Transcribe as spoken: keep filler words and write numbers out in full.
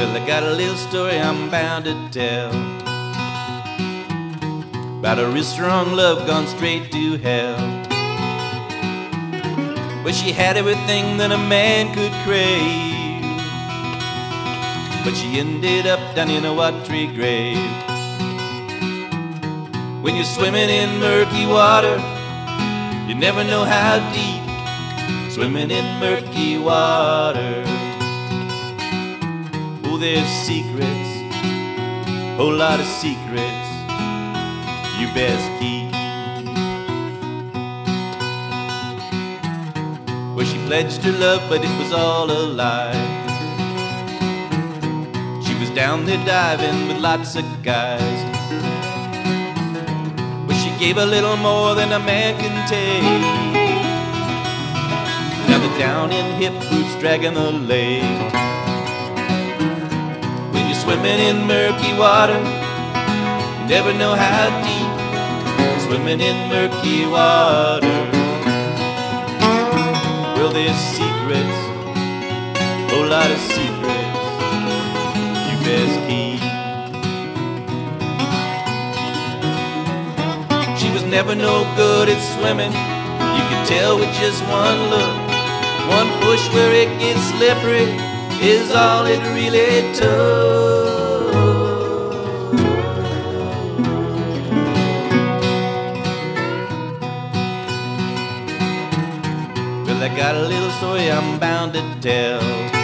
Well, I got a little story I'm bound to tell about a real strong love gone straight to hell. Well, she had everything that a man could crave, but she ended up down in a watery grave. When you're swimming in murky water, you never know how deep. Swimming in murky water, oh, there's secrets, whole lot of secrets you best keep. Well, she pledged her love, but it was all a lie. She was down there diving with lots of guys. Well, she gave a little more than a man can take. Now they're down in hip boots dragging the lake. When you're swimming in murky water, you never know how deep. Swimming in murky water, well, there's secrets, whole lot of secrets you best keep. She was never no good at swimming. You could tell with just one look. One push where it gets slippery is all it really took. Well, I got a little story I'm bound to tell